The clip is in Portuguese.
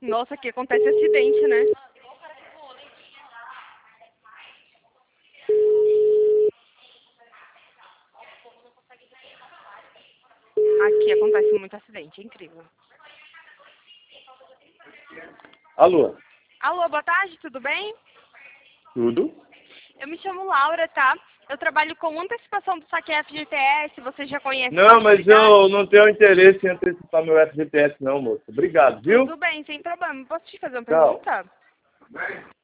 Nossa, aqui acontece acidente, né? Aqui acontece muito acidente, é incrível. Alô? Alô, boa tarde, tudo bem? Tudo? Eu me chamo Laura, tá? Eu trabalho com antecipação do saque FGTS, você já conhece a Não, mas possibilidade? eu não tenho interesse em antecipar meu FGTS não, moço. Obrigado, viu? Tudo bem, sem problema. Posso te fazer uma Tchau. pergunta?